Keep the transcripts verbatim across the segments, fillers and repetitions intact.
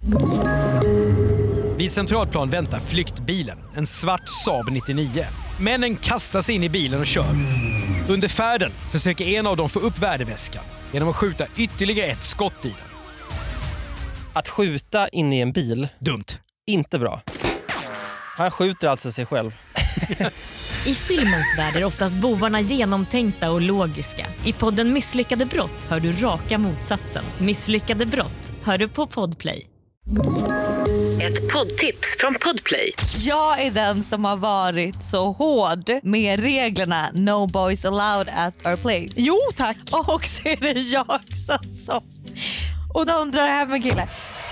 Vid Centralplan väntar flyktbilen, en svart Saab nittionio. Männen kastar sig in i bilen och kör. Under färden försöker en av dem få upp värdeväskan genom att skjuta ytterligare ett skott i den. Att skjuta in i en bil, dumt. Inte bra. Han skjuter alltså sig själv. I filmens värld är oftast bovarna genomtänkta och logiska. I podden Misslyckade brott hör du raka motsatsen. Misslyckade brott hör du på Podplay. Ett poddtips från Podplay. Jag är den som har varit så hård med reglerna No boys allowed at our place. Jo, tack. Och så är det jag som och de drar hem en kille.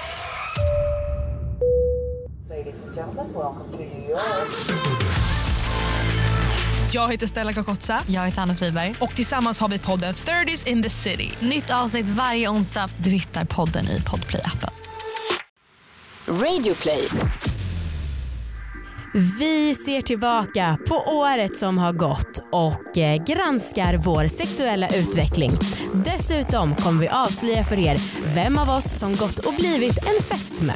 Jag heter Stella Kakotsa. Jag heter Anna Friberg. Och tillsammans har vi podden thirties in the city. Nytt avsnitt varje onsdag. Du hittar podden i Podplay-appen. Radioplay. Vi ser tillbaka på året som har gått och eh, granskar vår sexuella utveckling. Dessutom kommer vi avslöja för er vem av oss som gått och blivit en fästmö.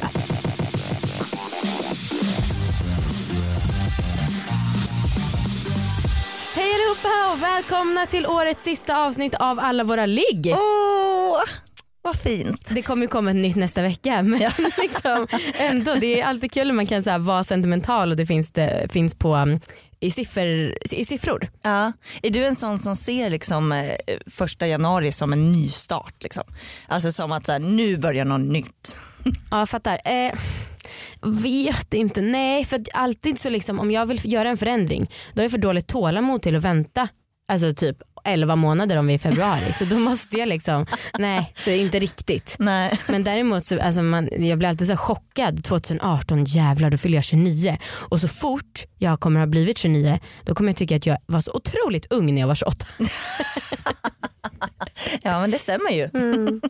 Hej allihopa och välkomna till årets sista avsnitt av Alla våra ligg. Åh, oh, vad fint. Det kommer ju komma ett nytt nästa vecka, men ja. liksom, ändå, det är alltid kul när man kan så här, vara sentimental och det finns, det, finns på um, i, siffror, i siffror. Ja. Är du en sån som ser liksom, eh, första januari som en ny start? Liksom? Alltså som att så här, nu börjar något nytt. Ja, jag fattar. Eh, vet inte, nej, för alltid så liksom, om jag vill göra en förändring då är jag för dåligt tålamod till att vänta. Alltså typ elva månader om vi är i februari. Så då måste jag liksom, nej, så inte riktigt. Nej. Men däremot så, alltså man, jag blir alltid så chockad. tjugoarton, jävlar, då fyller jag tjugonio. Och så fort jag kommer ha blivit tjugonio, då kommer jag tycka att jag var så otroligt ung när jag var tjugoåtta. Ja, men det stämmer ju. Mm.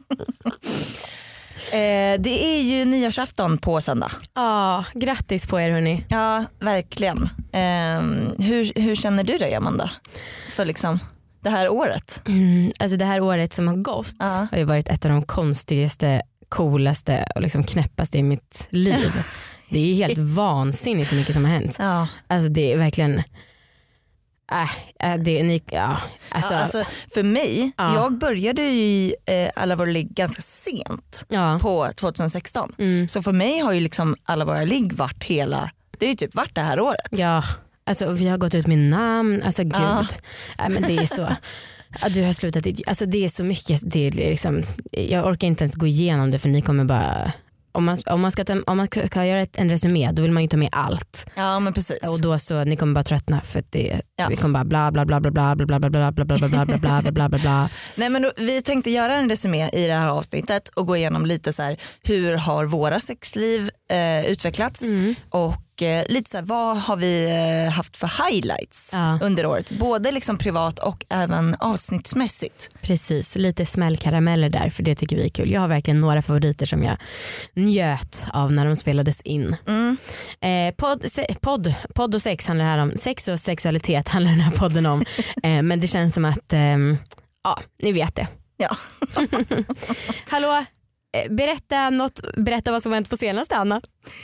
eh, det är ju nyårsafton på söndag. Ja, grattis på er hörni. Ja, verkligen. Eh, hur, hur känner du dig, Amanda? För liksom det här året? Mm, alltså det här året som har gått ja. har ju varit ett av de konstigaste, coolaste och liksom knäppaste i mitt liv. Det är helt vansinnigt hur mycket som har hänt. Ja. Alltså det är verkligen äh, det är ni, ja, alltså, ja, alltså för mig, ja. jag började ju i eh, Alla våra ligg ganska sent ja. på tjugohundrasexton. Mm. Så för mig har ju liksom Alla våra ligg varit hela, det är ju typ varit det här året. Ja. Alltså vi har gått ut med namn, alltså gud. Ja. Nej, men det är så. Ja, du har slutat, alltså det är så mycket, det är liksom, jag orkar inte ens gå igenom det för ni kommer bara, om man, om man ska ta, om man ska göra ett, en resumé då vill man ju ta med allt. Ja, men precis. Och då så, ni kommer bara tröttna för att det, ja. vi kommer bara bla bla bla bla bla bla bla bla bla bla bla bla bla bla bla bla bla. Nej, men då, vi tänkte göra en resumé i det här avsnittet och gå igenom lite så här, hur har våra sexliv eh, utvecklats mm. och eh, lite så här, vad har vi eh, haft för highlights ja. under året, både liksom privat och även avsnittsmässigt. Precis, lite smällkarameller där för det tycker vi är kul. Jag har verkligen några favoriter som jag njöt av när de spelades in. Mm. Eh, podd, se, podd, podd och sex handlar här om, sex och sexualitet handlar den här podden om. eh, men det känns som att eh, ja, ni vet det. Ja. Hallå, eh, berätta något, berätta vad som hänt på senaste, Anna.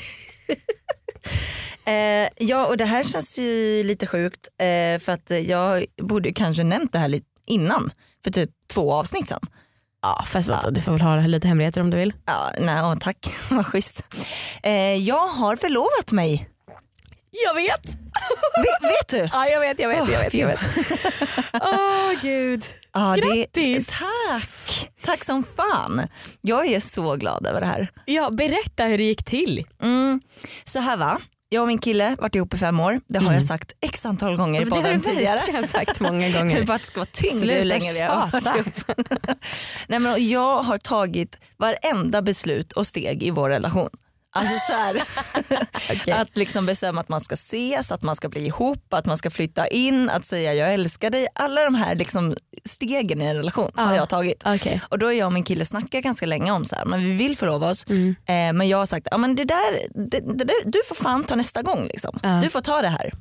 Eh, ja, och det här känns ju lite sjukt eh, för att jag borde kanske nämnt det här lite innan, för typ två avsnitt sedan. Ja, fast vad, ja. du får väl ha lite hemligheter om du vill. Ja, nej, åh, tack, vad schysst. Eh, jag har förlovat mig. Jag vet. Vet, vet du? Ja, jag vet, jag vet, oh, jag vet. Jag vet. Åh, oh, gud. Ja, grattis. Det, tack. Tack som fan. Jag är så glad över det här. Ja, berätta hur det gick till. Mm. Så här va. Jag och min kille varit ihop i fem år. Det har mm. jag sagt x antal gånger i podden tidigare. Det har jag verkligen sagt många gånger. Hur bara ska vara tyngd hur länge vi har varit ihop. Nej, men jag har tagit varenda beslut och steg i vår relation. Alltså så här, okay. Att liksom bestämma att man ska ses, att man ska bli ihop, att man ska flytta in, att säga jag älskar dig. Alla de här liksom stegen i en relation ah, har jag tagit. Okay. Och då är jag och min kille snackat ganska länge om så här, men vi vill förlova oss. Mm. Eh, men jag har sagt, ja men det där, det, det där, du får fan ta nästa gång liksom. Ah. Du får ta det här.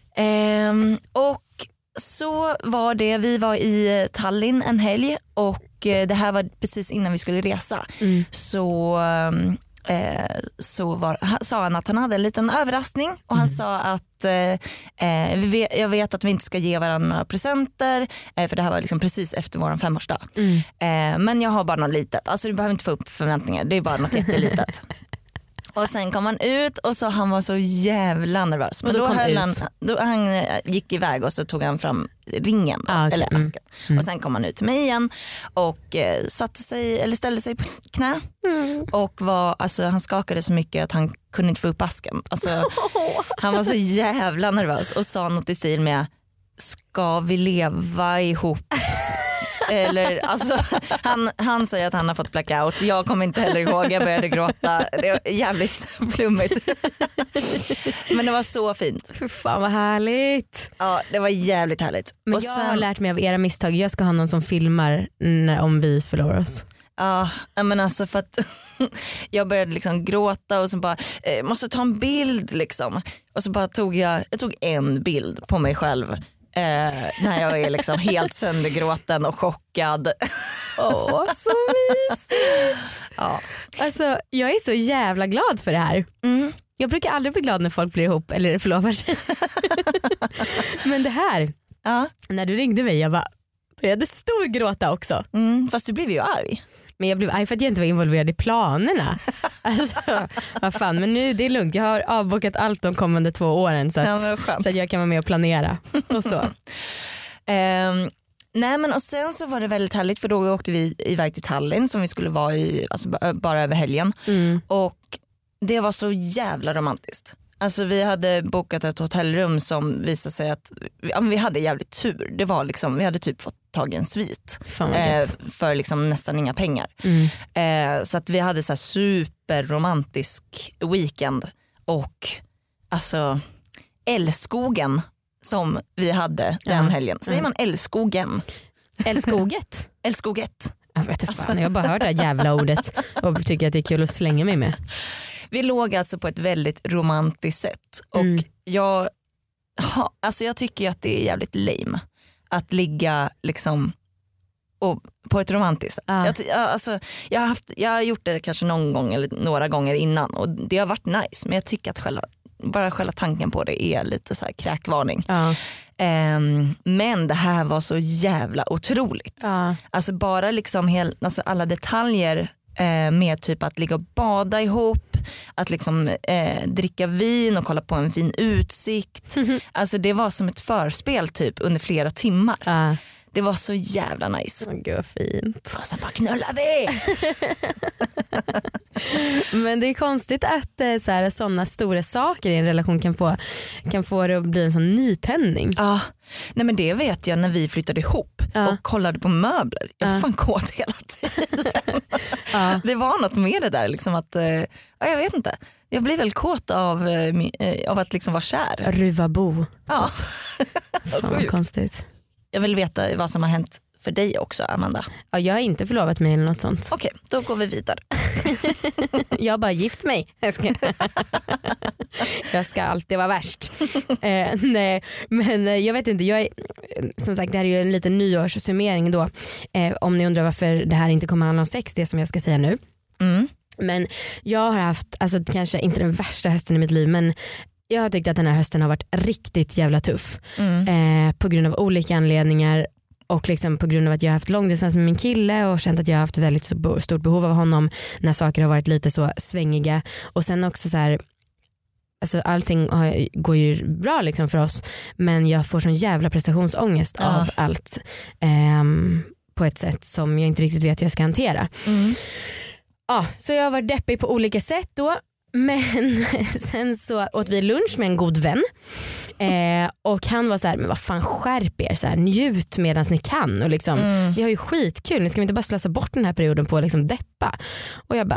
Eh, och så var det, vi var i Tallinn en helg och och eh, det här var precis innan vi skulle resa. Mm. Så... Eh, så var, sa han att han hade en liten överraskning och han mm. sa att eh, vi vet, jag vet att vi inte ska ge varandra några presenter eh, för det här var liksom precis efter vår femårsdag. Mm. Eh, men jag har bara något litet, alltså du behöver inte få upp förväntningar, det är bara något jättelitet. Och sen kom han ut och så han var så jävla nervös. Men då, då, höll han, då han gick iväg och så tog han fram ringen då, ah, okay. eller asken. Mm. Och sen kom han ut till mig igen och eh, satte sig eller ställde sig på knä. Mm. Och var, alltså, han skakade så mycket att han kunde inte få upp asken. Alltså, oh. Han var så jävla nervös och sa något i stil med ska vi leva ihop? Eller, alltså, han, han säger att han har fått blackout. Jag kommer inte heller ihåg, jag började gråta. Det var jävligt flummigt. Men det var så fint. För fan vad härligt. Ja, det var jävligt härligt. Men och jag sen, har lärt mig av era misstag. Jag ska ha någon som filmar när, om vi förlorar oss. Ja, men alltså för att jag började liksom gråta och så bara eh, måste ta en bild liksom. Och så bara tog jag, jag tog en bild på mig själv. Eh, när jag är liksom helt söndergråten och chockad. Åh, så mysigt. Ja. Alltså, jag är så jävla glad för det här. Mm. Jag brukar aldrig bli glad när folk blir ihop eller förlovar sig. Men det här, ja. När du ringde mig, jag bara började storgråta också. Mm, fast du blev ju arg. Men jag blev arg för att jag inte var involverad i planerna. Alltså, vad fan, men nu det är lugnt. Jag har avbokat allt de kommande två åren så att, ja, så att jag kan vara med och planera. Och så. um, nej men och sen så var det väldigt härligt för då åkte vi iväg till Tallinn som vi skulle vara i alltså, bara över helgen. Mm. Och det var så jävla romantiskt. Alltså vi hade bokat ett hotellrum som visade sig att ja, vi hade jävligt tur. Det var liksom, vi hade typ fått tag i en svit eh, för liksom nästan inga pengar. Mm. Eh, så att vi hade så här superromantisk weekend och alltså älskogen som vi hade den ja. helgen. Säger man älskogen? Älskoget? Älskoget. Jag vet inte fan, jag har bara hört det här jävla ordet och tycker att det är kul att slänga mig med. Vi låg alltså på ett väldigt romantiskt sätt och mm. jag, ha, alltså jag tycker att det är jävligt lame att ligga liksom och, på ett romantiskt sätt. Ah. Jag, alltså, jag, har haft, jag har gjort det kanske någon gång eller några gånger innan och det har varit nice men jag tycker att själva, bara själva tanken på det är lite så här kräkvarning. Ah. Um, men det här var så jävla otroligt. Ah. Alltså bara liksom hel, alltså alla detaljer med typ att ligga och bada ihop, att liksom eh, dricka vin och kolla på en fin utsikt. Mm-hmm. Alltså det var som ett förspel typ under flera timmar. Uh. Det var så jävla nice. Åh gud vad fint. Och sen bara knullar vi. Men det är konstigt att eh, så här, sådana stora saker i en relation kan få, kan få det att bli en sån nytändning. Ja. Uh. Nej men det vet jag när vi flyttade ihop uh. och kollade på möbler. Jag uh. fan kåt hela tiden. uh. Det var något med det där liksom att, uh, jag vet inte. Jag blir väl kåt av, uh, av att liksom vara kär. Ruvabo. Ja. Fan vad konstigt. Jag vill veta vad som har hänt för dig också, Amanda. Ja, jag har inte förlovat mig eller något sånt. Okej, då går vi vidare. Jag har bara gift mig. Jag ska, jag ska alltid vara värst. eh, nej, men jag vet inte. Jag är, som sagt, det här är ju en liten nyårssummering då. Eh, om ni undrar varför det här inte kommer handla om sex, det som jag ska säga nu. Mm. Men jag har haft, alltså kanske inte den värsta hösten i mitt liv, men jag har tyckt att den här hösten har varit riktigt jävla tuff. Mm. Eh, på grund av olika anledningar. Och liksom på grund av att jag har haft långdistans med min kille och känt att jag har haft väldigt stort behov av honom när saker har varit lite så svängiga. Och sen också så här, alltså allting har, går ju bra liksom för oss, men jag får sån jävla prestationsångest ja. av allt eh, på ett sätt som jag inte riktigt vet hur jag ska hantera. Mm. Ja, så jag har varit deppig på olika sätt då. Men sen så åt vi lunch med en god vän eh, och han var så här, men vad fan, skärp er, så här, njut medan ni kan och liksom, mm. vi har ju skitkul, ni ska inte bara slösa bort den här perioden på att liksom deppa. Och jag bara,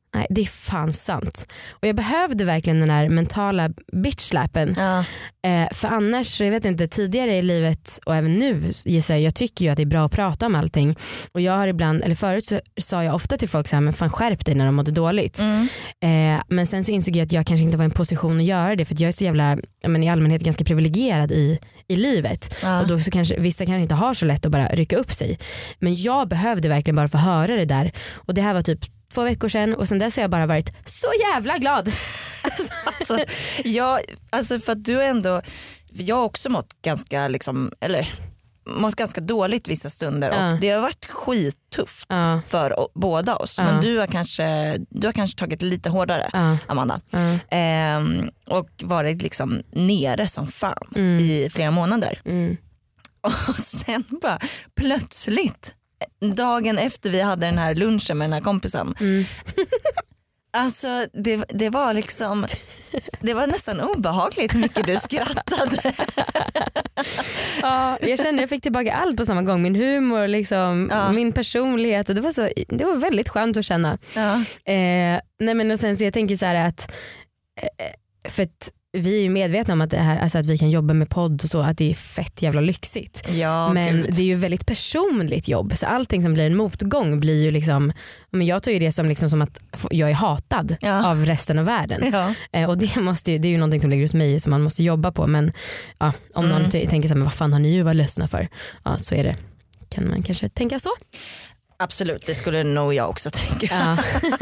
Nej, det är fan sant. Och jag behövde verkligen den här mentala bitch-slappen. Ja. Eh, för annars, jag vet inte, tidigare i livet och även nu, gissar jag, jag tycker ju att det är bra att prata om allting. Och jag har ibland, eller förut så sa jag ofta till folk så här, men fan skärp dig när de mådde dåligt. Mm. Eh, men sen så insåg jag att jag kanske inte var i en position att göra det, för att jag är så jävla, men i allmänhet ganska privilegierad i, i livet. Ja. Och då så kanske, vissa kanske inte har så lätt att bara rycka upp sig. Men jag behövde verkligen bara få höra det där. Och det här var typ två veckor sedan och sen dess har jag bara varit så jävla glad. Alltså, alltså, jag, alltså för att du ändå, jag har också mått ganska liksom, eller mått ganska dåligt vissa stunder Ja. och det har varit skittufft Ja. för o- båda oss. Ja. Men du har kanske, du har kanske tagit det lite hårdare, Ja. Amanda. Ja. Ehm, och varit liksom nere som fan Mm. i flera månader. Mm. Och sen bara plötsligt dagen efter vi hade den här lunchen med den här kompisen. Mm. Alltså det, det var liksom, det var nästan obehagligt hur mycket du skrattade. Ja, jag kände jag fick tillbaka allt på samma gång. Min humor, liksom, Ja. min personlighet. Det var, så, det var väldigt skönt att känna. Ja. Eh, nej men och sen så jag tänker så här att, eh, för att vi är ju medvetna om att det här, alltså att vi kan jobba med podd och så, att det är fett jävla lyxigt. Ja, men gud. det är ju väldigt personligt jobb, så allting som blir en motgång blir ju liksom, men jag tar ju det som, liksom som att jag är hatad Ja. av resten av världen. Ja. Eh, och det, måste ju, det är ju någonting som ligger hos mig som man måste jobba på, men ja, om Mm. någon t- tänker så här, men vad fan har ni ju varit ledsna för? Ja, så är det. Kan man kanske tänka så? Absolut, det skulle nog jag också tänka. Ja.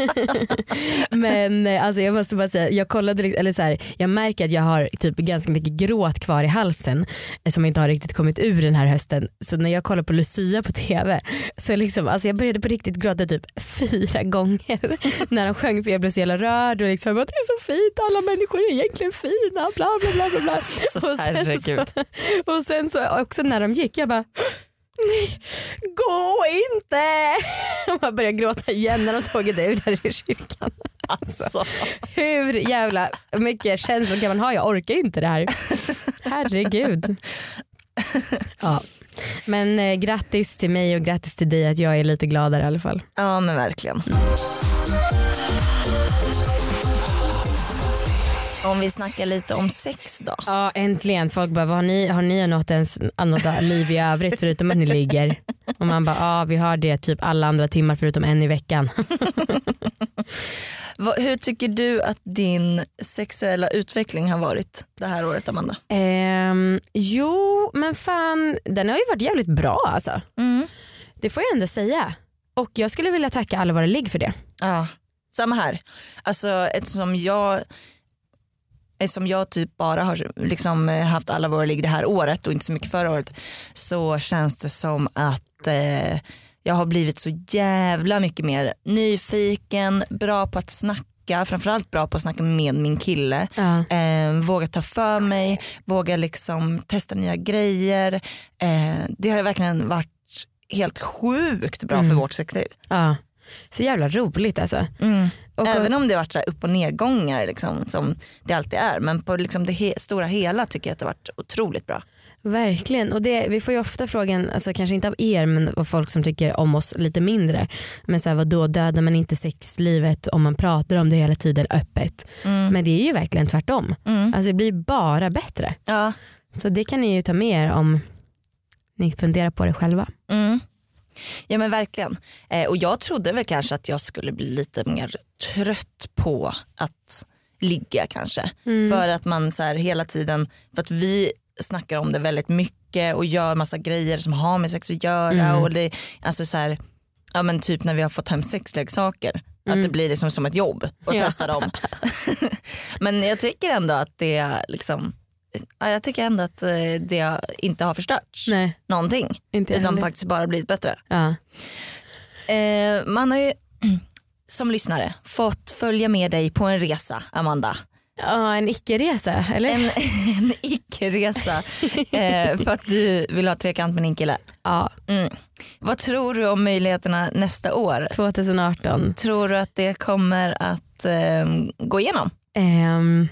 Men eh, alltså jag måste bara säga, jag kollade, eller så här, jag märker att jag har typ ganska mycket gråt kvar i halsen eh, som inte har riktigt kommit ur den här hösten. Så när jag kollar på Lucia på tv så liksom, alltså jag började på riktigt gråta typ fyra gånger när de sjöng, för jag blev så jävla rörd och liksom att det är så fint, alla människor är egentligen fina, bla bla bla bla, bla. Så, Och sen herregud. så, och sen så också när de gick, jag bara nej, gå inte! Och man började gråta igen när de tog det ur där i kyrkan. Alltså. Hur jävla mycket känslor kan man ha? Jag orkar inte det här. Herregud. Ja. Men eh, grattis till mig och grattis till dig att jag är lite gladare i alla fall. Ja men verkligen. Om vi snackar lite om sex då. Ja, äntligen. Folk bara, vad har ni, har ni något ens annat liv i övrigt förutom att ni ligger? Och man bara, ja vi har det typ alla andra timmar förutom en i veckan. Vad- Hur tycker du att din sexuella utveckling har varit det här året, Amanda? Ehm, jo men fan, den har ju varit jävligt bra alltså. Mm. Det får jag ändå säga. Och jag skulle vilja tacka alla våra ligg för det. Ja, samma här. Alltså eftersom jag Eftersom jag typ bara har liksom haft alla våra ligg det här året och inte så mycket förra året, så känns det som att eh, jag har blivit så jävla mycket mer nyfiken, bra på att snacka, framförallt bra på att snacka med min kille. Ja. Eh, våga ta för mig, våga liksom testa nya grejer. Eh, det har ju verkligen varit helt sjukt bra Mm. för vårt sexliv. Ja. Så jävla roligt alltså. Mm. Och, Även om det har varit så här upp- och nedgångar liksom, som det alltid är. Men på liksom det he- stora hela tycker jag att det har varit otroligt bra. Verkligen. Och det, vi får ju ofta frågan, alltså kanske inte av er men av folk som tycker om oss lite mindre. Men så här, vad då dödar man inte sexlivet om man pratar om det hela tiden öppet? Mm. Men det är ju verkligen tvärtom. Mm. Alltså det blir bara bättre. Ja. Så det kan ni ju ta med er om ni funderar på det själva. Mm. Ja men verkligen. Eh, och jag trodde väl kanske att jag skulle bli lite mer trött på att ligga kanske. Mm. För att man så här hela tiden, för att vi snackar om det väldigt mycket och gör massa grejer som har med sex att göra. Mm. Och det, alltså så här, ja men typ när vi har fått hem sexleksaker. Mm. Att det blir liksom som ett jobb att Ja. testa dem. Men jag tycker ändå att det liksom, ja, jag tycker ändå att eh, det inte har förstörts Nej, någonting. inte Utan heller. faktiskt bara blivit bättre. Ja. Eh, man har ju som lyssnare fått följa med dig på en resa, Amanda. Ja, en icke-resa, eller? En, en icke-resa eh, för att du vill ha trekant med din kille. Ja, Mm. Vad tror du om möjligheterna nästa år? tjugo arton. Tror du att det kommer att eh, gå igenom? Ehm,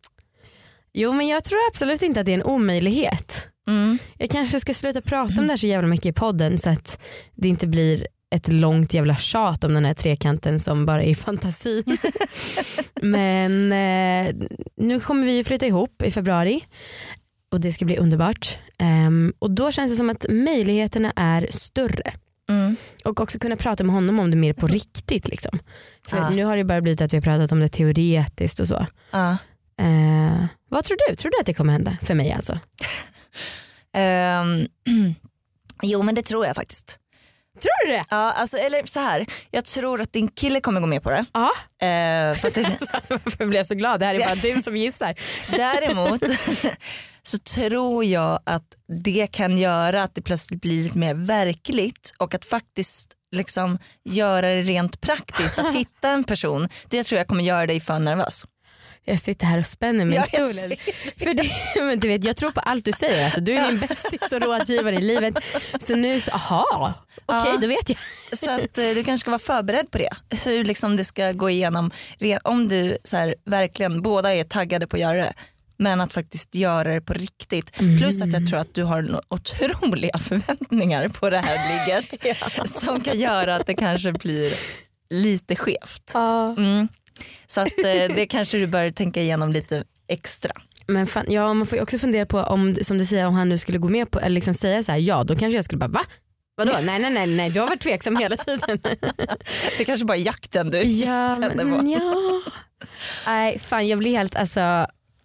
jo men jag tror absolut inte att det är en omöjlighet. Mm. Jag kanske ska sluta prata om det här så jävla mycket i podden så att det inte blir ett långt jävla tjat om den här trekanten som bara är fantasi. Men eh, nu kommer vi flytta ihop i februari och det ska bli underbart. Um, och då känns det som att möjligheterna är större. Mm. Och också kunna prata med honom om det mer på riktigt liksom. För ah. nu har det bara blivit att vi har pratat om det teoretiskt och så. Ah. Uh, vad tror du? Tror du att det kommer hända för mig alltså? um, jo men det tror jag faktiskt. Tror du det? Ja, alltså, eller så här. Jag tror att din kille kommer gå med på det. Ja. Uh, för att det... Varför blir jag så glad? Det här är bara du som gissar. Däremot så tror jag att det kan göra att det plötsligt blir lite mer verkligt och att faktiskt liksom göra det rent praktiskt. Att hitta en person, det tror jag kommer göra dig för nervös. Jag sitter här och spänner min ja, stol. För det, men du vet, jag tror på allt du säger. Alltså, du är min bästis och rådgivare i livet. Så nu, så, aha, okej okay, ja. Då vet jag. Så att eh, du kanske ska vara förberedd på det. Hur liksom det ska gå igenom. Om du så här, verkligen båda är taggade på att göra det. Men att faktiskt göra det på riktigt. Mm. Plus att jag tror att du har otroliga förväntningar på det här ligget. ja. Som kan göra att det kanske blir lite skevt. Ja. Mm. Så att eh, det kanske du bör tänka igenom lite extra. Men fan, ja, man får ju också fundera på om, som du säger, om han nu skulle gå med på eller liksom säga så här, ja då kanske jag skulle bara va? Vadå? Nej nej nej nej, du har varit tveksam hela tiden. Det kanske bara är jakten du ja, men, ja. Nej fan jag blir helt alltså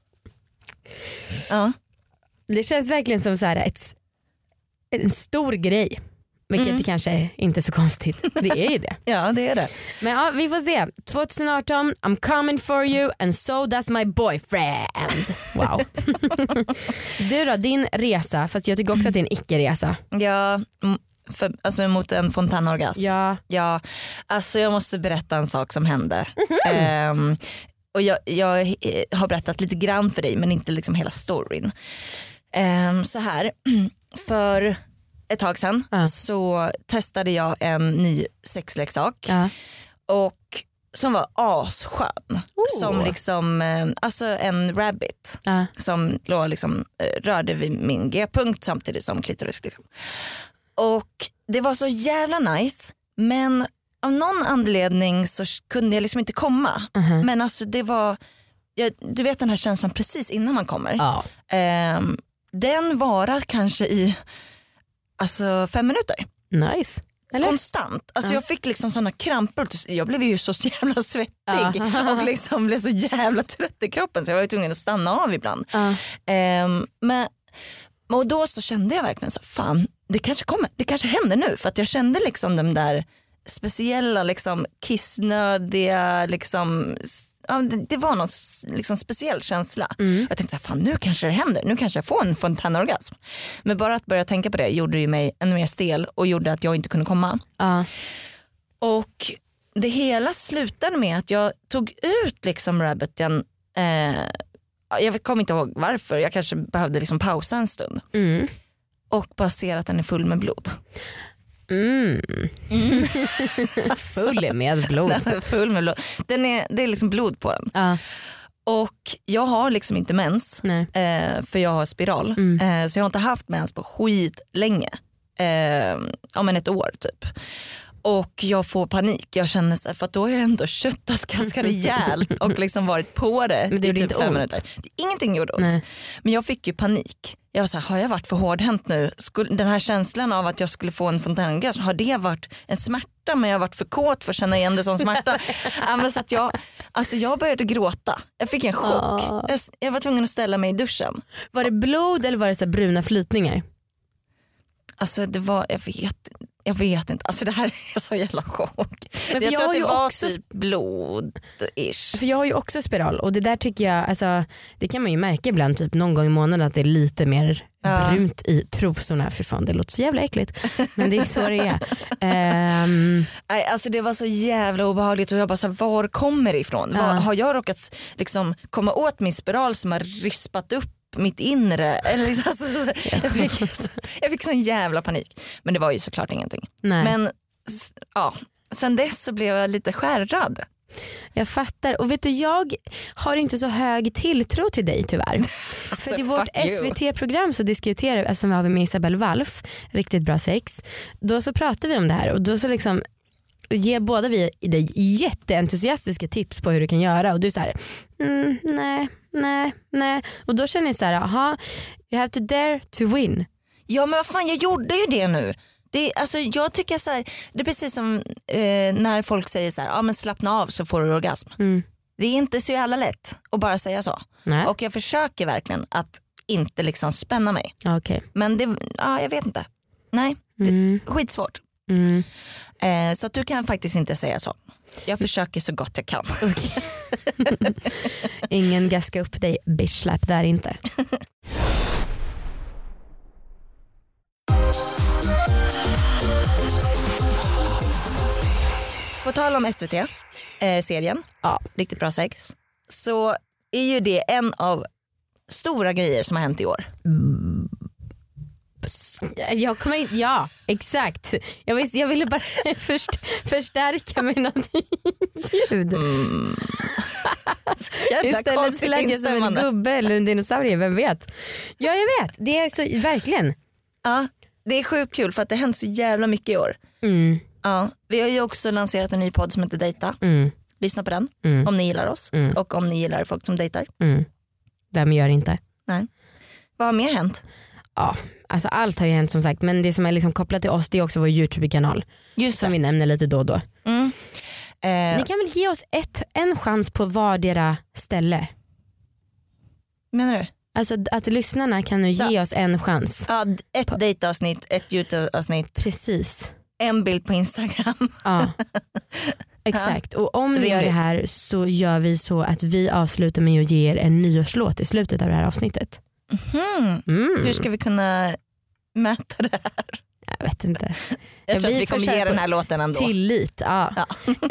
ja. Det känns verkligen som så här ett, en stor grej. Vilket mm. kanske inte är så konstigt. Det är ju det. Ja det är det. Men ja, vi får se. tjugo arton, I'm coming for you and so does my boyfriend. Wow. Du då, din resa, fast jag tycker också att det är en icke-resa. Ja, för, alltså mot en fontänorgasm. Ja. Ja, alltså jag måste berätta en sak som hände. Mm-hmm. Um, och jag, jag har berättat lite grann för dig men inte liksom hela storyn. Um, så här, för ett tag sedan uh. så testade jag en ny sexleksak uh. och som var asskön. Oh. Som liksom, alltså en rabbit uh. som låg liksom, rörde vid min g-punkt samtidigt som klitoris. Liksom. Och det var så jävla nice, men av någon anledning så kunde jag liksom inte komma. Uh-huh. Men alltså det var, jag, du vet den här känslan precis innan man kommer. Uh. Um, den varar kanske i alltså fem minuter. Nice. Eller? Konstant. Alltså uh. jag fick liksom såna kramper. Jag blev ju så jävla svettig uh. och liksom blev så jävla trött i kroppen så jag var tvungen att stanna av ibland. Uh. Um, men och då så kände jag verkligen så fan, det kanske kommer, det kanske händer nu för att jag kände liksom de där speciella liksom kissnödiga liksom, ja, det, det var någon liksom speciell känsla. Mm. Jag tänkte så här, fan nu kanske det händer, nu kanske jag får en fontänorgasm. Men bara att börja tänka på det gjorde ju mig ännu mer stel och gjorde att jag inte kunde komma. Uh. Och det hela slutade med att jag tog ut liksom rabbiten, eh, jag kommer inte ihåg varför, jag kanske behövde liksom pausa en stund. Mm. Och bara ser att den är full med blod. Mm. Mm. Full med blod. Den är full med blod. Den är, det är liksom blod på den. Uh. Och jag har liksom inte mens eh, för jag har spiral. Mm. Eh, så jag har inte haft mens på skit länge. Eh, ja men ett år typ. Och jag får panik. Jag känner så här, för att då har jag ändå köttat ganska rejält och liksom varit på det. Men det gjorde typ inte fem ont. minuter. Ingenting gjorde ont. Nej. Men jag fick ju panik. Jag var så här, har jag varit för hårdhänt nu? Skulle, den här känslan av att jag skulle få en fontänorgasm, har det varit en smärta men jag har varit för kåt för att känna igen det som smärta? ja, så att jag, alltså jag började gråta. Jag fick en chock. Oh. Jag, jag var tvungen att ställa mig i duschen. Var det blod eller var det så här bruna flytningar? Alltså det var, jag vet Jag vet inte, alltså det här är så jävla chock. Jag, jag tror att det var också typ blod-ish. För jag har ju också spiral och det där tycker jag, alltså, det kan man ju märka ibland typ någon gång i månaden att det är lite mer ja. brunt i trosorna. För fan, det låter så jävla äckligt. Men det är så det är. Um... Nej, alltså det var så jävla obehagligt och jag bara så här, var kommer det ifrån? Ja. Var, har jag råkat liksom komma åt min spiral som har rispat upp mitt inre eller liksom, alltså, jag, fick, så, jag fick sån jävla panik. Men det var ju såklart ingenting. Nej. Men ja, sen dess så blev jag lite skärrad. Jag fattar. Och vet du, jag har inte så hög tilltro till dig tyvärr. För Så i vårt fuck you. S V T-program så diskuterar vi, alltså som vi har med Isabelle Walf, riktigt bra sex. Då så pratar vi om det här och då så liksom ger båda vi dig jätteentusiastiska tips på hur du kan göra och du är så här, mm, nej, nej, nej. Och då känner jag så här, aha, you have to dare to win. Ja men vad fan, jag gjorde ju det nu. Det, alltså, jag tycker så här, det är precis som eh, när folk säger så här, ja men slappna av så får du orgasm. Mm. Det är inte så jävla lätt att bara säga så. Nej. Och jag försöker verkligen att inte liksom spänna mig. Okay. Men det, ja jag vet inte. Nej, Mm. det, skitsvårt. Mm. Eh, så att du kan faktiskt inte säga så. Jag försöker så gott jag kan. Okay. Ingen gaska upp dig, bitch slap där inte. På tal om S V T-serien, ja, riktigt bra sex, så är ju det en av stora grejer som har hänt i år. Mm. Jag kommer inte, ja exakt. Jag, vis, jag ville bara först, förstärka med något ljud. Mm. Istället så lät jag som en gubbe eller en dinosaurie, vem vet. Ja jag vet, det är så, verkligen. Ja, det är sjukt kul för att det har hänt så jävla mycket i år. Mm. Ja, vi har ju också lanserat en ny podd som heter Dejta. Mm. Lyssna på den mm. om ni gillar oss mm. och om ni gillar folk som dejtar. Mm. Vem gör inte? Nej. Vad har mer hänt? Ja, alltså allt har ju hänt som sagt, men det som är liksom kopplat till oss det är också vår YouTube-kanal. Just som vi nämner lite då och då. Mm. Eh. Ni kan väl ge oss ett, en chans på vardera ställe? Menar du? Alltså att lyssnarna kan nu ge ja. oss en chans. Ja, ett på... dejtavsnitt, ett YouTube-avsnitt. Precis. En bild på Instagram. Ja. Exakt, och om vi gör det här så gör vi så att vi avslutar med att ge er en nyårslåt i slutet av det här avsnittet. Mm. Mm. Hur ska vi kunna mäta det här? Jag vet inte. Jag, jag tror att vi kommer ge den här låten ändå. Tillit, ja. ja.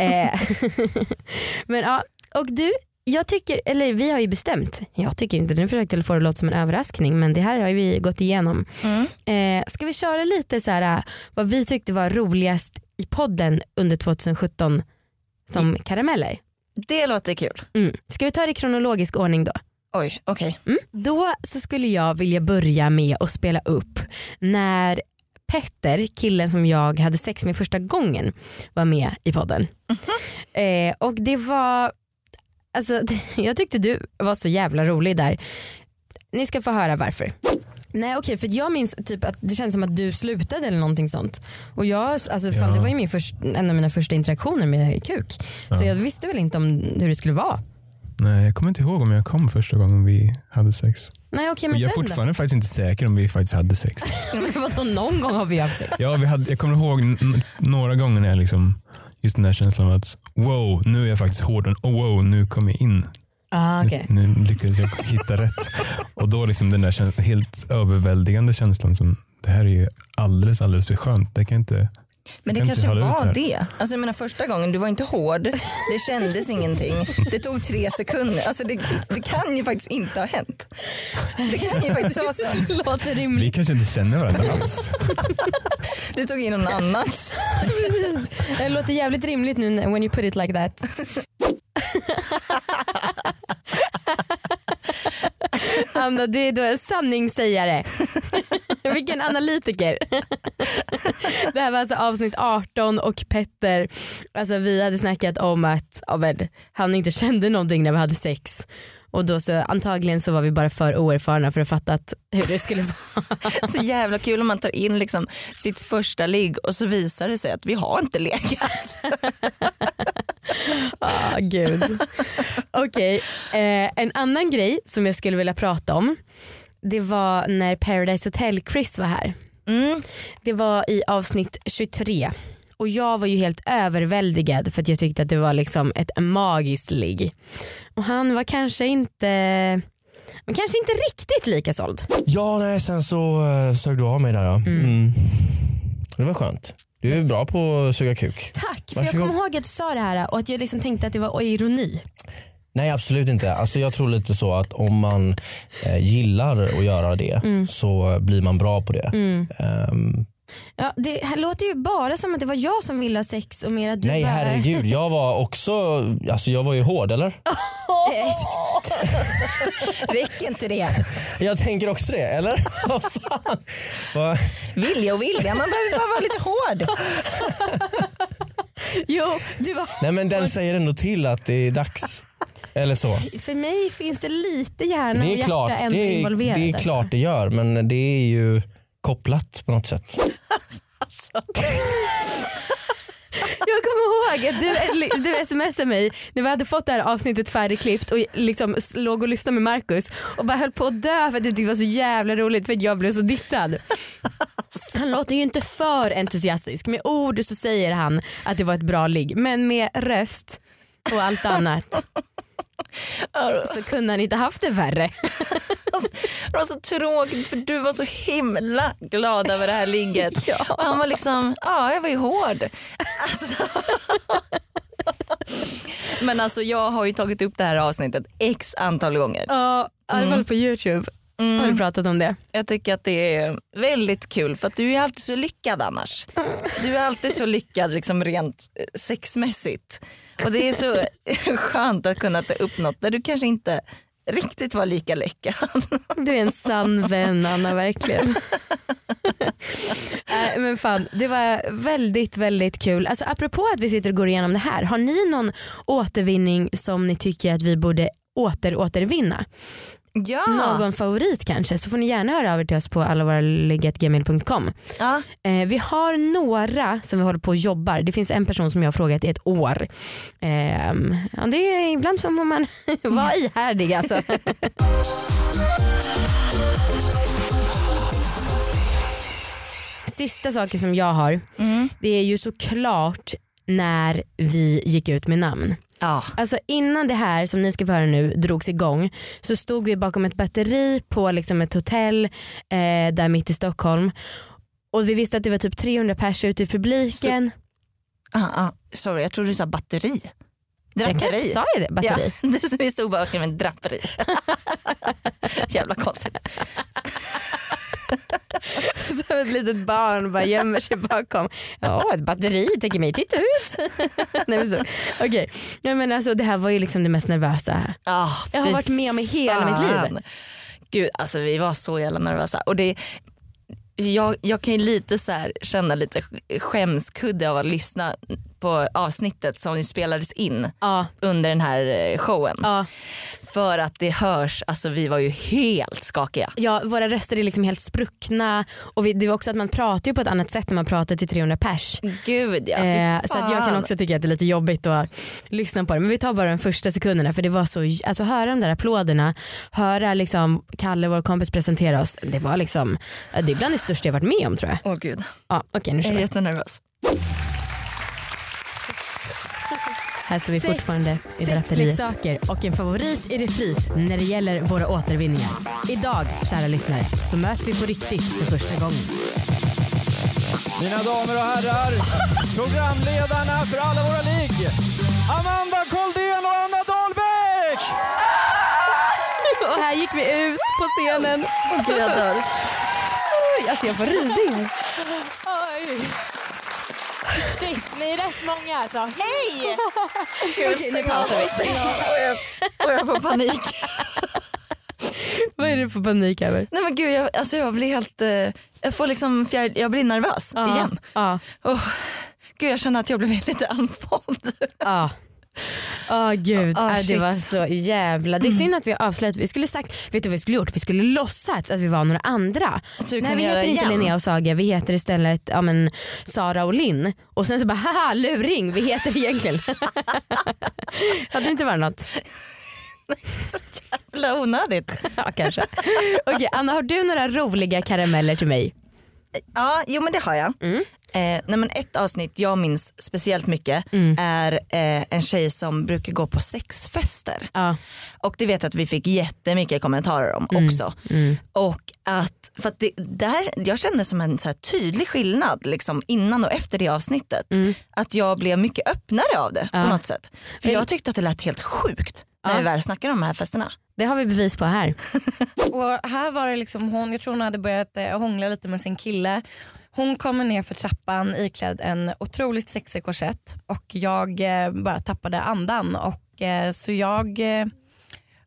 Men ja, och du, jag tycker, eller vi har ju bestämt, jag tycker inte, nu försökte få det låta som en överraskning, men det här har vi gått igenom. Mm. Eh, ska vi köra lite så här vad vi tyckte var roligast i podden under tjugohundrasjutton som mm. karameller? Det låter kul. Mm. Ska vi ta det i kronologisk ordning då? Oj, okej. Okay. Mm. Då så skulle jag vilja börja med att spela upp när Petter, killen som jag hade sex med första gången, var med i podden. Mm-hmm. Eh, och det var, alltså, jag tyckte du var så jävla rolig där. Ni ska få höra varför. Nej okej, för jag minns typ att det känns som att du slutade eller någonting sånt. Och jag, alltså fan, ja. det var ju min först, en av mina första interaktioner med kuk. Ja. Så jag visste väl inte om hur det skulle vara. Nej, jag kommer inte ihåg om jag kom första gången vi hade sex. Nej, okej, men jag är fortfarande då? faktiskt inte säker om vi faktiskt hade sex. Men vadå, någon gång har vi haft sex? Ja, vi hade, jag kommer ihåg n- några gånger när jag liksom, just den där känslan av att wow, nu är jag faktiskt hård och oh, wow, nu kom jag in. Ah, okay. nu, nu lyckades jag hitta rätt. Och då liksom den där käns- helt överväldigande känslan som, det här är ju alldeles, alldeles för skönt. Det kan inte... Men det kanske var det. Alltså jag menar, första gången, du var inte hård. Det kändes ingenting. Det tog tre sekunder. Alltså det, det kan ju faktiskt inte ha hänt. Det kan ju faktiskt vara så. Låter rimligt. Vi kanske inte känner varandra alls. Det tog in någon annat. Det låter jävligt rimligt nu when you put it like that. Anna, du är då en sanningssägare. Vilken analytiker. Det här var alltså avsnitt arton och Petter, alltså vi hade snackat om att ja, han inte kände någonting när vi hade sex. Och då så antagligen så var vi bara för oerfarna för att fatta att hur det skulle vara. Så jävla kul om man tar in liksom sitt första ligg och så visar det sig att vi har inte legat. Ah, gud. Okej, okay. eh, en annan grej som jag skulle vilja prata om, det var när Paradise Hotel Chris var här. Mm. Det var i avsnitt tjugotre. Och jag var ju helt överväldigad för att jag tyckte att det var liksom ett magiskt ligg. Och han var kanske inte men kanske inte riktigt lika såld. Ja, nej, sen så uh, sög du av mig där. Ja. Mm. Mm. Det var skönt. Du är bra på att suga kuk. Tack, för Varsågod. Jag kommer ihåg att du sa det här och att jag liksom tänkte att det var ironi. Nej, absolut inte. Alltså jag tror lite så att om man eh, gillar att göra det mm. så blir man bra på det. Mm. Um, Ja, det här låter ju bara som att det var jag som ville ha sex och mer att du Nej bara... herregud, jag var också, alltså jag var ju hård, eller? Räcker inte det? Jag tänker också det, eller? Vad fan? Va? Vilja och vilja, man behöver bara vara lite hård. Jo, du var... Nej, men den säger ändå till att det är dags. Eller så. För mig finns det lite hjärna Det och är klart hjärta ändå det är, involverat. det är alltså. klart det gör, men det är ju kopplat på något sätt. Alltså. Jag kommer ihåg att du, du smsade mig när vi hade fått det här avsnittet färdigklippt och liksom låg och lyssnade med Marcus och bara höll på att dö för att det var så jävla roligt för att jag blev så dissad. Han låter ju inte för entusiastisk. Med ord så säger han att det var ett bra ligg, men med röst och allt annat så kunde han inte haft det värre. Det var så tråkigt för du var så himla glad över det här ligget. Ja. Och han var liksom, ja jag var ju hård. Alltså. Men alltså jag har ju tagit upp det här avsnittet x antal gånger. Ja, i alla fall på YouTube mm. har du pratat om det. Jag tycker att det är väldigt kul för att du är alltid så lyckad annars. Du är alltid så lyckad liksom rent sexmässigt. Och det är så skönt att kunna ta upp något där du kanske inte riktigt var lika lyckad. Du är en sann vän, Anna, verkligen. äh, men fan, det var väldigt, väldigt kul. Alltså, apropå att vi sitter och går igenom det här, har ni någon återvinning som ni tycker att vi borde åter återvinna? Ja. Någon favorit kanske, så får ni gärna höra av er till oss på allavaraligg punkt com. Ja. Eh, vi har några som vi håller på och jobbar. Det finns en person som jag har frågat i ett år. Eh, ja, det är ibland som om man var ihärdig alltså. Sista saken som jag har mm. det är ju såklart när vi gick ut med namn. Ja. Alltså innan det här som ni ska få höra nu drogs igång så stod vi bakom ett batteri på liksom ett hotell eh, där mitt i Stockholm och vi visste att det var typ trehundra personer ute i publiken. Så, ah, ah, sorry, jag tror du sa batteri. Draperi. Sa jag det? Batteri? Ja, vi stod bakom en draperi. Jävla konstigt. Så ett litet barn bara gömmer sig bakom. Ja, ett batteri, tänker mig, titta ut. Nej, men så. Okej. Okay. Ja, men alltså, det här var ju liksom det mest nervösa. Oh, jag har varit med om i hela fan. mitt liv. Gud, alltså vi var så jävla nervösa. Och det, jag, jag kan ju lite så här känna lite skämskudde av att lyssna på avsnittet som ju spelades in ja. under den här showen. Ja. För att det hörs, alltså vi var ju helt skakiga. Ja, våra röster är liksom helt spruckna och vi, det var också att man pratar ju på ett annat sätt när man pratar till trehundra pers. Gud ja. Eh, så att jag kan också tycka att det är lite jobbigt att lyssna på det. Men vi tar bara de första sekunderna för det var så, alltså höra de där applåderna, höra liksom Kalle, vår kompis, presentera oss. Det var liksom, det är bland det största jag varit med om tror jag. Åh gud. Ja, okej, okay, nu kör jag är vi. jättenervös. Här står vi sex, fortfarande i draperiet. Saker och en favorit i repris när det gäller våra återvinningar. Idag, kära lyssnare, så möts vi på riktigt för första gången. Mina damer och herrar, programledarna för alla våra ligg, Amanda Koldén och Anna Dahlbäck! Och här gick vi ut på scenen. Och gud, jag dör. Alltså jag får rysningar. Oj. Shit, ni är rätt många alltså. Hej! Okej, nu pausar vi. Och jag får panik. Vad är det för panik över? Nej men gud, jag, alltså jag blir helt, eh, jag får liksom fjärde, jag blir nervös ja, igen. Ja. Oh, gud, jag känner att jag blev lite andfådd. Ja. Åh oh, gud, oh, det var så jävla. Det är synd att vi har avslöjat. Vi skulle sagt, vet du vad vi skulle gjort? Vi skulle låtsats att vi var några andra. Så nej, vi heter inte igen. Linnea och Saga. Vi heter istället ja, men, Sara och Linn. Och sen så bara, haha, luring. Vi heter egentligen. Hade det inte varit något? Så jävla onödigt. Ja, kanske. Okej, okay, Anna, har du några roliga karameller till mig? Ja, jo men det har jag. Mm. Eh, nej, men ett avsnitt jag minns speciellt mycket mm. är eh, en tjej som brukar gå på sexfester. Ja. Och det vet jag att vi fick jättemycket kommentarer om mm. också. Mm. Och att, för att det, där, jag kände som en så här tydlig skillnad liksom, innan och efter det avsnittet. Mm. Att jag blev mycket öppnare av det ja. på något sätt. För jag tyckte att det lät helt sjukt när ja. vi väl snackade om de här festerna. Det har vi bevis på här. Och här var det liksom hon, jag tror hon hade börjat eh, hångla lite med sin kille. Hon kommer ner för trappan iklädd en otroligt sexig korsett och jag eh, bara tappade andan och eh, så jag eh,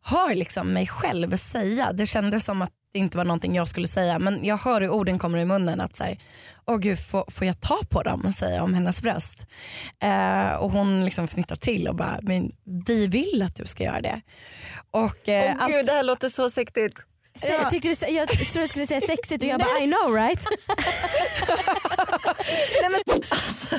hör liksom mig själv säga, det kändes som att det inte var någonting jag skulle säga, men jag hör hur orden kommer i munnen att så här, åh gud, får, får jag ta på dem och säga om hennes bröst? Eh, och hon liksom fnittrar till och bara, men vi vill att du ska göra det. Och, eh, åh gud, det här låter så sektigt. Så, jag, tyckte du, jag tror jag skulle säga sexigt och jag bara I know right. Nej, men, alltså,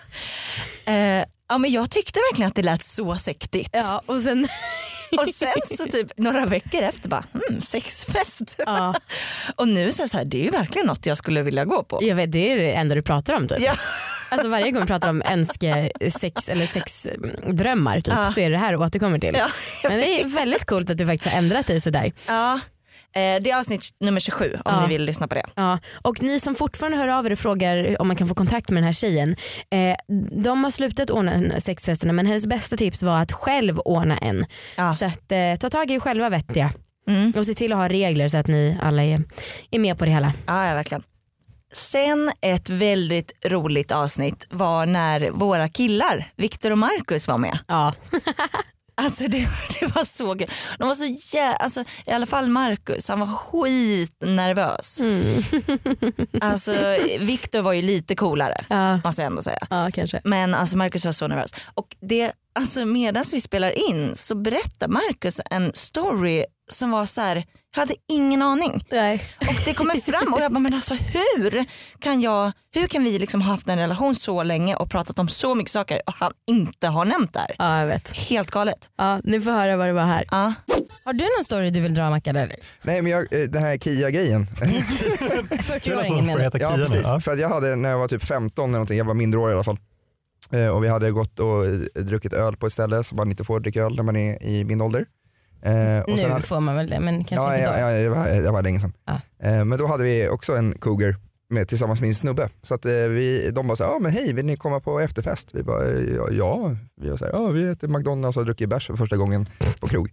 eh, ja, men jag tyckte verkligen att det lät så sektigt. Ja, och sen och sen så typ några veckor efter bara hmm, sexfest. Ja. Och nu så, så här, det är ju verkligen något jag skulle vilja gå på. Jag vet, det är det enda du pratar om typ. Ja. Alltså varje gång vi pratar om önske sex eller sexdrömmar typ, Ja. så är det här återkommer till. Ja. Men det är väldigt coolt att du faktiskt har ändrat dig sådär. Ja. Eh, det är avsnitt nummer tjugosju om Ja. ni vill lyssna på det. Ja. Och ni som fortfarande hör av er och frågar om man kan få kontakt med den här tjejen. Eh, de har slutat ordna den här sexfesterna, men hennes bästa tips var att själv ordna en. Ja. Så att, eh, ta tag i det själva vettiga. Mm. Och se till att ha regler så att ni alla är, är med på det hela. Ja, ja, verkligen. Sen ett väldigt roligt avsnitt var när våra killar, Viktor och Marcus, var med. Ja. Alltså det, det var så kul. De var så jä... alltså, i alla fall Marcus, han var skitnervös. Mm. Alltså Viktor var ju lite coolare, Ja. måste jag ändå säga. Ja, kanske. Men alltså Marcus var så nervös. Och det, alltså medan vi spelar in så berättar Marcus en story som var så här, jag hade ingen aning. Nej. Och det kommer fram och jag bara, men alltså hur kan jag, hur kan vi liksom ha haft en relation så länge och pratat om så mycket saker och han inte har nämnt det här? Ja, jag vet. Helt galet. Ja, ni får höra vad det var här. Ja. Har du någon story du vill dra, Mackan? Eller? Nej, men jag, den här Kia-grejen. fyrtioåringen menar jag. Ja, precis. För att jag hade, när jag var typ femton eller någonting, jag var mindreårig i alla fall. Eh, och vi hade gått och druckit öl på ett ställe som man inte får dricka öl när man är i min ålder. Eh, och Nu sen hade, får man väl det, men kanske ja, inte ja, då. ja, det var, det var länge sedan. Ja. Eh, men då hade vi också en cougar med, tillsammans med min snubbe. Så att eh, vi, de bara så här, ja men hej, vill ni komma på efterfest? Vi bara, ja, ja. Vi var så här, ja vi äter McDonalds och har druckit bärs för första gången på krog.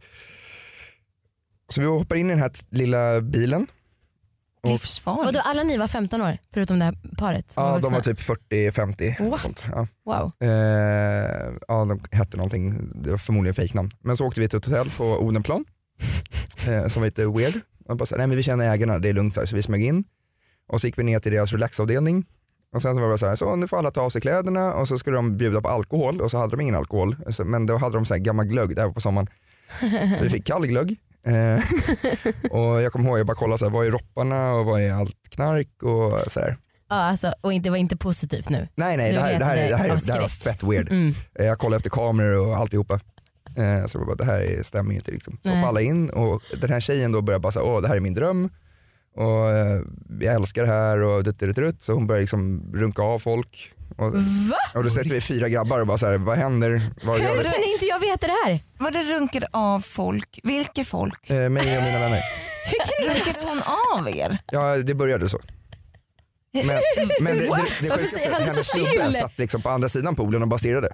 Så vi hoppar in i den här t- lilla bilen. Och, Livsfarligt. Och då alla ni var femton år, förutom det här paret? som ja, de vuxna? var typ fyrtio femtio. What? Sånt, ja. Wow. Eh, ja, de hette någonting, det var förmodligen fejknamn. Men så åkte vi till ett hotell på Odenplan eh, som var lite weird. Och bara så, nej men vi känner ägarna, det är lugnt så, här, så vi smög in. Och så gick vi ner till deras relaxavdelning. Och sen så var det så här, så nu får alla ta av sig kläderna och så skulle de bjuda på alkohol och så hade de ingen alkohol. Alltså, men då hade de så här gammal glögg där på sommaren. Så vi fick kall glögg. Eh, och jag kommer ihåg, jag bara kollade så här, vad är ropparna och vad är allt knark och så här. Ja, alltså, och inte, var inte positivt nu. Nej nej, Nu det här, vet det här, ni det här, av det här var skräck. fett weird. Mm. Eh, Jag kollade efter kameror och alltihopa. Eh, så jag bara, det här stämmer ju inte liksom. Så Nej. hoppade alla in och den här tjejen då började bara säga, åh det här är min dröm. Och eh, jag älskar det här och dutt, dutt, dutt. Så hon började liksom runka av folk. Och, Va? och då sätter vi fyra grabbar och bara så här, vad händer? Vad gör Hur vi? kan inte jag veta det här? Var det runkade av folk? Vilka folk? Eh, mig och mina vänner. Runkade hon av er? Ja det började så. Men, men det, det, det Varför sjukaste, säger han hennes så snubbe chill? satt liksom på andra sidan poolen och bara stirrade.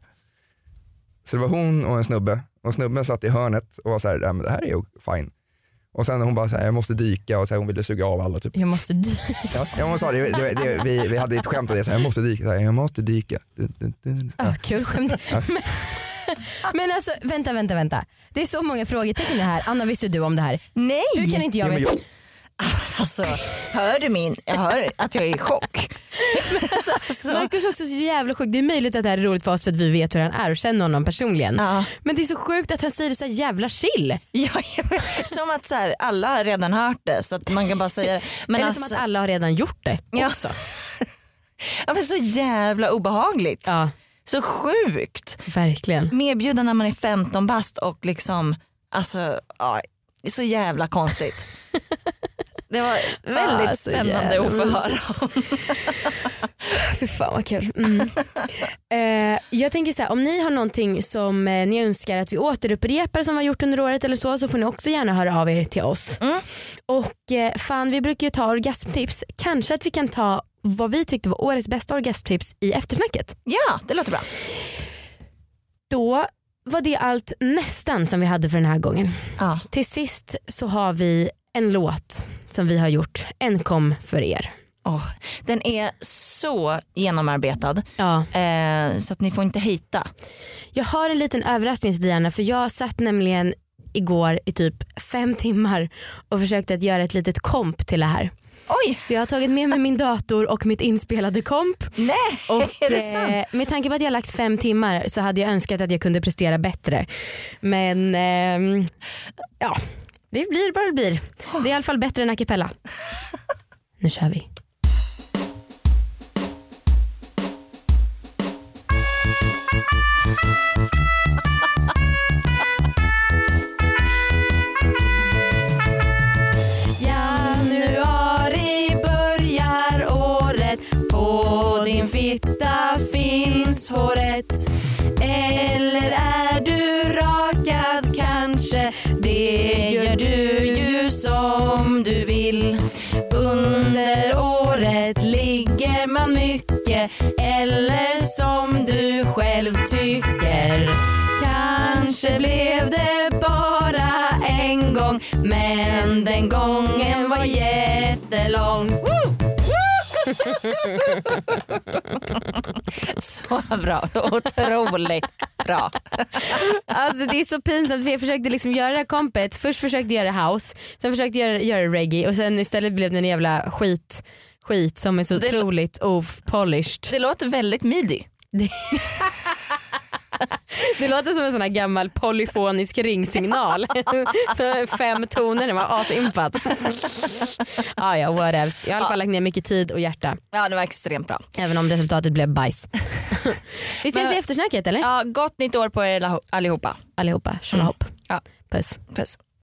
Så det var hon och en snubbe och snubben satt i hörnet och var så här, ja, men det här är ju fine. Och sen hon bara så här, jag måste dyka och så här, hon ville suga av alla typ. Jag måste dy- Ja, ja, hon sa det, det, det vi, vi hade ett skämt om det, så här, jag måste dyka, så här, jag måste dyka. Dun, dun, dun. ah, Kul skämt. Ja. Men, men alltså vänta, vänta, vänta. Det är så många frågetecken det här. Anna, visste du om det här? Nej. Hur kan inte jag Ja, men veta? jag, Alltså, hör du min? Jag hör att jag är i chock. alltså, Marcus är också så jävla sjuk. Det är möjligt att det här är roligt för oss för att vi vet hur han är och känner honom personligen. Ja. Men det är så sjukt att han säger det så här jävla chill. Ja, som att så här, alla har redan hört det så att man kan bara säga det. Men Eller alltså, som att alla har redan gjort det Ja. också. ja, men så jävla obehagligt. Ja, Så sjukt. verkligen. Medbjuden när man är femton bast och liksom, alltså, ja, det är så jävla konstigt. Det var väldigt Ah, så spännande jävla att få höra om. Fy fan vad kul. Mm. eh, jag tänker så här, om ni har någonting som eh, ni önskar att vi återupprepar som vi har gjort under året eller så, så får ni också gärna höra av er till oss. Mm. Och eh, fan, vi brukar ju ta orgasmtips. Kanske att vi kan ta vad vi tyckte var årets bästa orgasmtips i eftersnacket. Ja, det låter bra. Då var det allt nästan som vi hade för den här gången. Ja. Till sist så har vi en låt som vi har gjort enkom för er. Oh, den är så genomarbetad Ja. eh, så att ni får inte hita. Jag har en liten överraskning till Diana, för jag satt nämligen igår i typ fem timmar och försökte att göra ett litet komp till det här. Oj. Så jag har tagit med mig min dator och mitt inspelade komp. Nej, och, är det sant? Eh, med tanke på att jag har lagt fem timmar så hade jag önskat att jag kunde prestera bättre. Men eh, ja, det blir vad det blir. Det är i alla fall bättre än a cappella. Nu kör vi. Januari börjar året, på din fitta finns håret. Eller är du rakad kanske, det gör du ju som du vill. Under året ligger man mycket, eller som du själv tycker. Kanske blev det bara en gång, men den gången var jättelång. Woo! Så bra, så otroligt bra. Alltså det är så pinsamt för jag försökte liksom göra det här kompet. Först försökte jag göra house, sen försökte jag göra, göra reggae och sen istället blev det en jävla skit, skit som är så det otroligt off-polished. Det låter väldigt midi. Det, det låter som en sån här gammal polyfonisk ringsignal. Så fem toner, det var asimpat. ah, ja, whatevs. Jag har i alla fall lagt ner mycket tid och hjärta. Ja, det var extremt bra. Även om resultatet blev bajs. Vi ses Men, i eftersnacket eller? Ja, gott nytt år på er allihopa. Allihopa, tjolahopp. Mm. Ja. Puss. Puss.